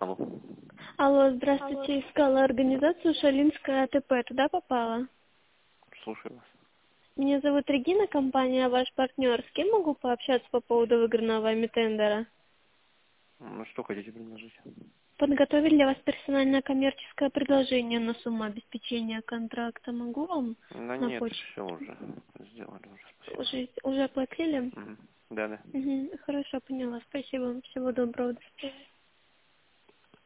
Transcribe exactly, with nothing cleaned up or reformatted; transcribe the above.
Алло. Алло, здравствуйте. Искала организацию Шалинская АТП. Туда попала? Слушаю вас. Меня зовут Регина, компания «Ваш партнер». С кем могу пообщаться по поводу выигранного вами тендера? Ну, что хотите предложить? Подготовили для вас персональное коммерческое предложение на сумму обеспечения контракта. Могу вам Да на нет, почту? все уже. Сделали уже, спасибо. Уже, уже оплатили? Мгм. Да, да. Угу. Хорошо, поняла. Спасибо вам. Всего доброго. До свидания.